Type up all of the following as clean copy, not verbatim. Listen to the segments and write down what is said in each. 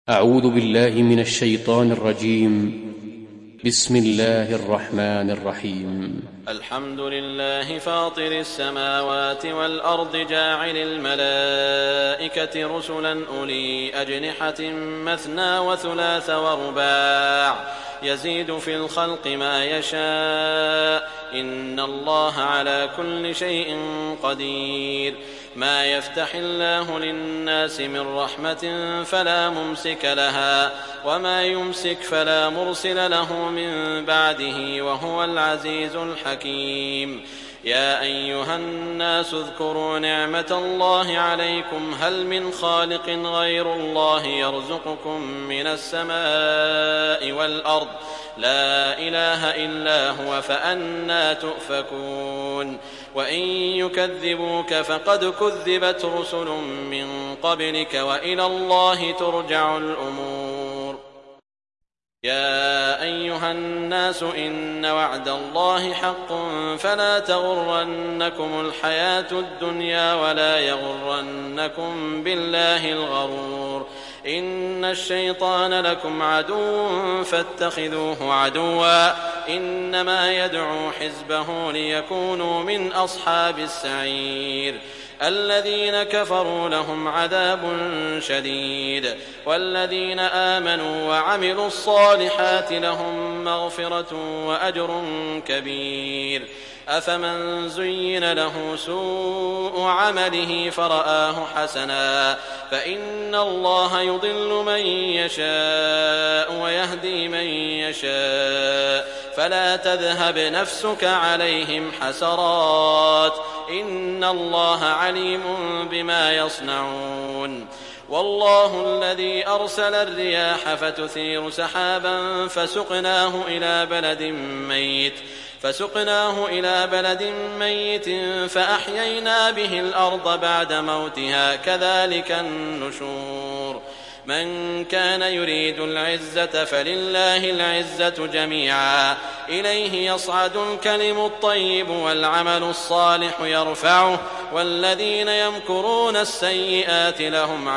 أعوذ بالله من الشيطان الرجيم. بسم الله الرحمن الرحيم. الحمد لله فاطر السماوات والأرض جاعل الملائكة رسلا أولي أجنحة مثنى وثلاث ورباع يزيد في الخلق ما يشاء إن الله على كل شيء قدير. ما يفتح الله للناس من رحمة فلا ممسك لها وما يمسك فلا مرسل له من بعده وهو العزيز الحكيم. يا أيها الناس اذكروا نعمة الله عليكم هل من خالق غير الله يرزقكم من السماء والأرض لا إله إلا هو فأنى تؤفكون. وإن يكذبوك فقد كذبت رسل من قبلك وإلى الله ترجع الأمور. يا أيها الناس إن وعد الله حق فلا تغرنكم الحياة الدنيا ولا يغرنكم بالله الغرور. إن الشيطان لكم عدو فاتخذوه عدوا إنما يدعو حزبه ليكونوا من أصحاب السعير. الذين كفروا لهم عذاب شديد والذين آمنوا وعملوا الصالحات لهم مغفرة وأجر كبير. أفمن زين له سوء عمله فرآه حسنا فإن الله يضل من يشاء ويهدي من يشاء فلا تذهب نفسك عليهم حسرات إن الله عليم بما يصنعون. والله الذي أرسل الرياح فتثير سحابا فسقناه إلى بلد ميت فأحيينا به الأرض بعد موتها كذلك النشور. من كان يريد العزة فلله العزة جميعا إليه يصعد الكلم الطيب والعمل الصالح يرفعه والذين يمكرون السيئات لهم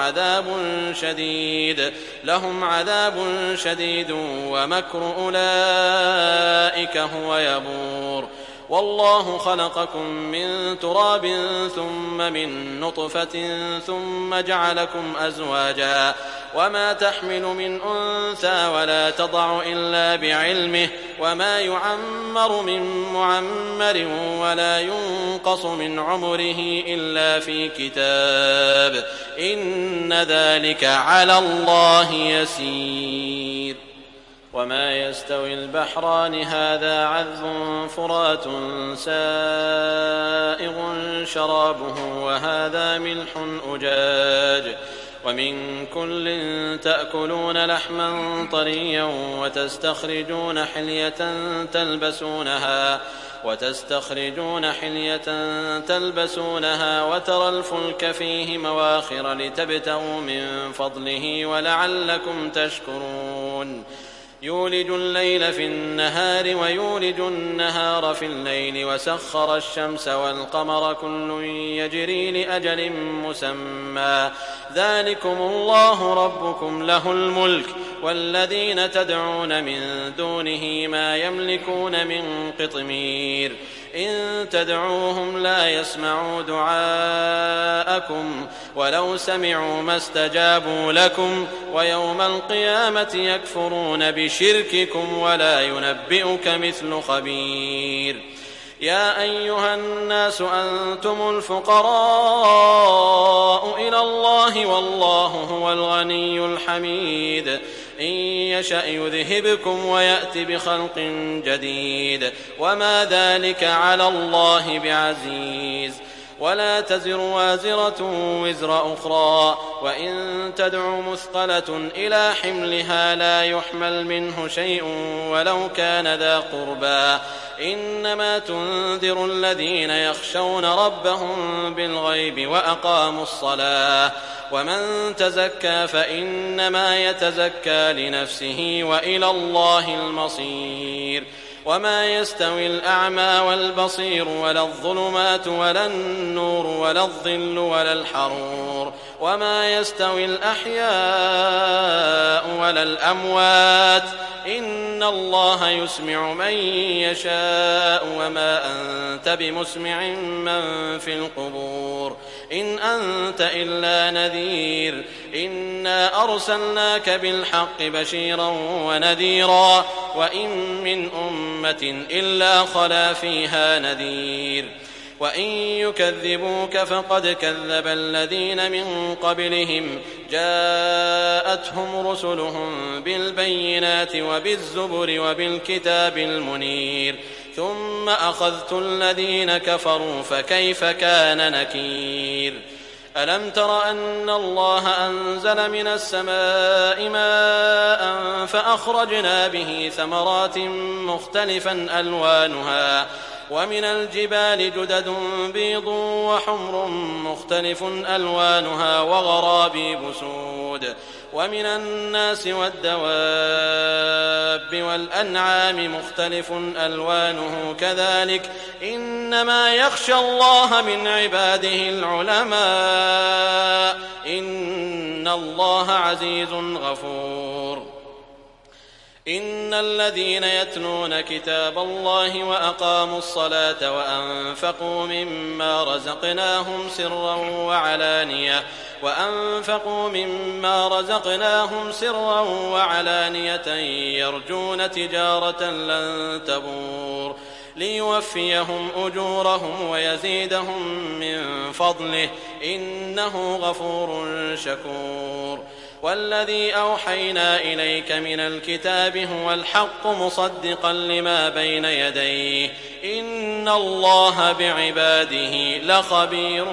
عذاب شديد ومكر أولئك هو يبور. والله خلقكم من تراب ثم من نطفة ثم جعلكم أزواجا وما تحمل من أنثى ولا تضع إلا بعلمه وما يعمر من معمر ولا ينقص من عمره إلا في كتاب إن ذلك على الله يسير. وما يستوي البحران هذا عذب فرات سائغ شرابه وهذا ملح أجاج ومن كل تأكلون لحما طريا وتستخرجون حلية تلبسونها وترى الفلك فيه مواخر لتبتغوا من فضله ولعلكم تشكرون. يولج الليل في النهار ويولج النهار في الليل وسخر الشمس والقمر كل يجري لأجل مسمى ذلكم الله ربكم له الملك والذين تدعون من دونه ما يملكون من قطمير. إن تدعوهم لا يسمعوا دعاءكم ولو سمعوا ما استجابوا لكم ويوم القيامة يكفرون بشرككم ولا ينبئك مثل خبير. يا أيها الناس أنتم الفقراء إلى الله والله هو الغني الحميد. إن يشأ يذهبكم ويأت بخلق جديد وما ذلك على الله بعزيز. ولا تزر وازرة وزر أخرى وإن تدع مثقلة إلى حملها لا يحمل منه شيء ولو كان ذا قربى إنما تنذر الذين يخشون ربهم بالغيب وأقاموا الصلاة ومن تزكى فإنما يتزكى لنفسه وإلى الله المصير. وما يستوي الأعمى والبصير ولا الظلمات ولا النور ولا الظل ولا الحرور وما يستوي الأحياء على الأموات إن الله يسمع من يشاء وما أنت بمسمع من في القبور إن أنت إلا نذير إنا أرسلناك بالحق بشيرا ونذيرا وإن من أمة إلا خلا فيها نذير وإن يكذبوك فقد كذب الذين من قبلهم جاءتهم رسلهم بالبينات وبالزبر وبالكتاب المنير ثم أخذت الذين كفروا فكيف كان نكير ألم تر أن الله أنزل من السماء ماء فأخرجنا به ثمرات مختلفا ألوانها ومن الجبال جدد بيض وحمر مختلف ألوانها وغرابيب سود ومن الناس والدواب والأنعام مختلف ألوانه كذلك إنما يخشى الله من عباده العلماء إن الله عزيز غفور إن الذين يتلون كتاب الله وأقاموا الصلاة وأنفقوا مما رزقناهم سرا وعلانية يرجون تجارة لن تبور ليوفيهم أجورهم ويزيدهم من فضله إنه غفور شكور والذي أوحينا إليك من الكتاب هو الحق مصدقا لما بين يديه إن الله بعباده لخبير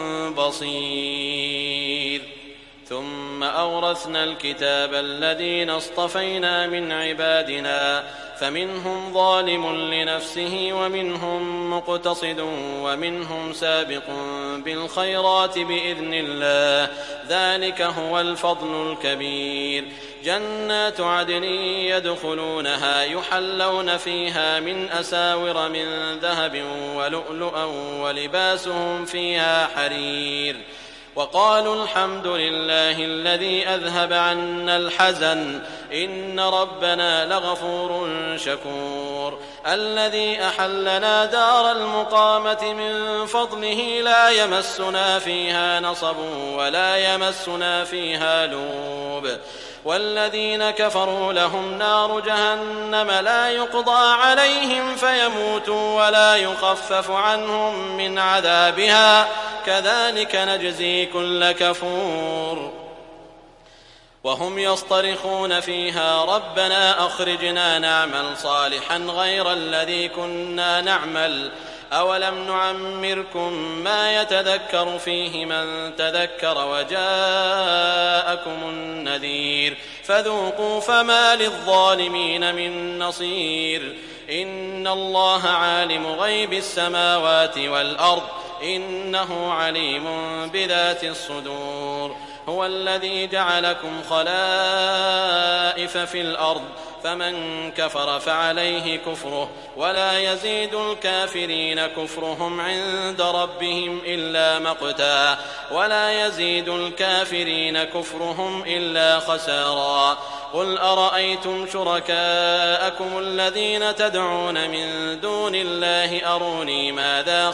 بصير ثم أورثنا الكتاب الذين اصطفينا من عبادنا فمنهم ظالم لنفسه ومنهم مقتصد ومنهم سابق بالخيرات بإذن الله ذلك هو الفضل الكبير جنات عدن يدخلونها يحلون فيها من أساور من ذهب ولؤلؤا ولباسهم فيها حرير وقالوا الحمد لله الذي أذهب عنا الحزن إن ربنا لغفور شكور الذي أحلنا دار المقامة من فضله لا يمسنا فيها نصب ولا يمسنا فيها لوب والذين كفروا لهم نار جهنم لا يقضى عليهم فيموتوا ولا يخفف عنهم من عذابها كذلك نجزي كل كفور وهم يصطرخون فيها ربنا أخرجنا نعمل صالحا غير الذي كنا نعمل أولم نعمركم ما يتذكر فيه من تذكر وجاءكم النذير فذوقوا فما للظالمين من نصير إن الله عالم غيب السماوات والأرض إنه عليم بذات الصدور هو الذي جعلكم خلائف في الأرض فمن كفر فعليه كفره ولا يزيد الكافرين كفرهم عند ربهم إلا مقتا ولا يزيد الكافرين كفرهم إلا خسارا قل أرأيتم شركاءكم الذين تدعون من دون الله أروني ماذا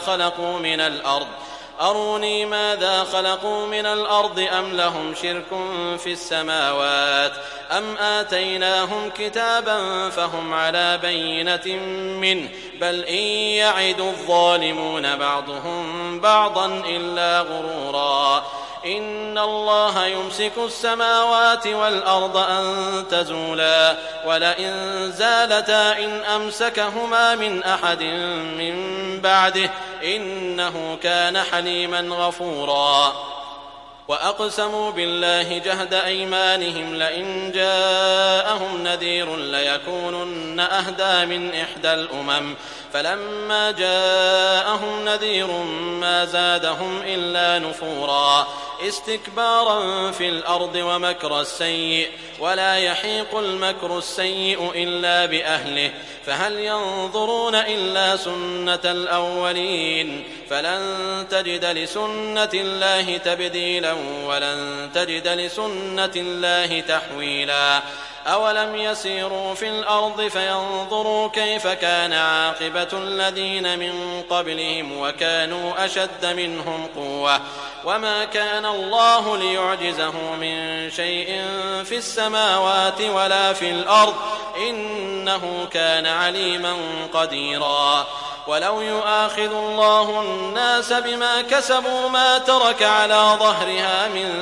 خلقوا من الأرض أم لهم شرك في السماوات أم آتيناهم كتابا فهم على بينة منه بل إن يعد الظالمون بعضهم بعضا إلا غرورا إن الله يمسك السماوات والأرض أن تزولا ولئن زالتا إن أمسكهما من أحد من بعده إنه كان حليما غفورا وأقسموا بالله جهد أيمانهم لئن جاءهم نذير ليكونن أهدى من إحدى الأمم فلما جاءهم نذير ما زادهم إلا نفورا استكبارا في الأرض ومكر السيء ولا يحيق المكر السيء إلا بأهله فهل ينظرون إلا سنة الأولين فلن تجد لسنة الله تبديلا ولن تجد لسنة الله تحويلا أولم يسيروا في الأرض فينظروا كيف كان عاقبة الذين من قبلهم وكانوا أشد منهم قوة وما كان الله ليعجزه من شيء في السماوات ولا في الأرض إنه كان عليما قديرا ولو يؤاخذ الله الناس بما كسبوا ما ترك على ظهرها من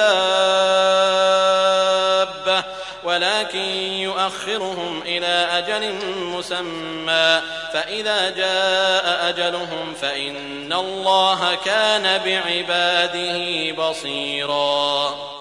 دابة ولكن يؤخرهم إلى أجل مسمى فإذا جاء أجلهم فإن الله كان بعباده بصيرا